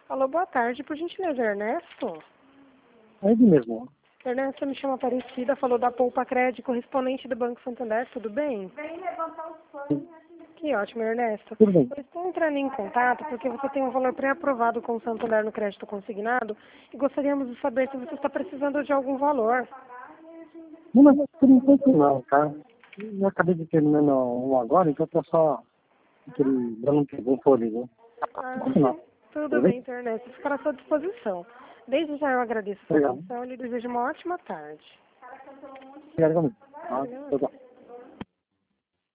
Alô, boa tarde, por gentileza, Ernesto? É ele mesmo. Ernesto, me chama Aparecida, falou da Poupa Crédito, correspondente do Banco Santander, tudo bem? Que ótimo, Ernesto. Tudo bem. Eu estou entrando em contato porque você tem um valor pré-aprovado com o Santander no crédito consignado e gostaríamos de saber se você está precisando de algum valor. Não, mas por enquanto não, tá? Eu acabei de terminar um agora, então eu tô só dando um fôlego. Ah, Não. tudo bem, então, Ernesto, ficará à sua disposição. Desde já eu agradeço a sua Obrigado. atenção e lhe desejo uma ótima tarde. Obrigado, amigo. Tá? Tchau, tchau.